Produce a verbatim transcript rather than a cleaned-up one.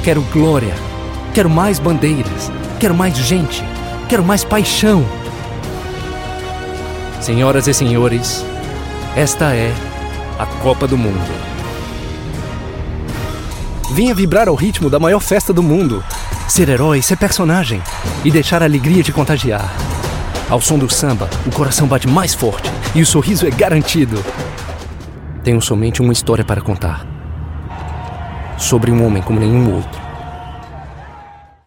Quero glória. Quero mais bandeiras. Quero mais gente. Quero mais paixão. Senhoras e senhores, esta é a Copa do Mundo. Venha vibrar ao ritmo da maior festa do mundo. Ser herói, ser personagem e deixar a alegria te contagiar. Ao som do samba, o coração bate mais forte e o sorriso é garantido. Tenho somente uma história para contar. Sobre um homem como nenhum outro.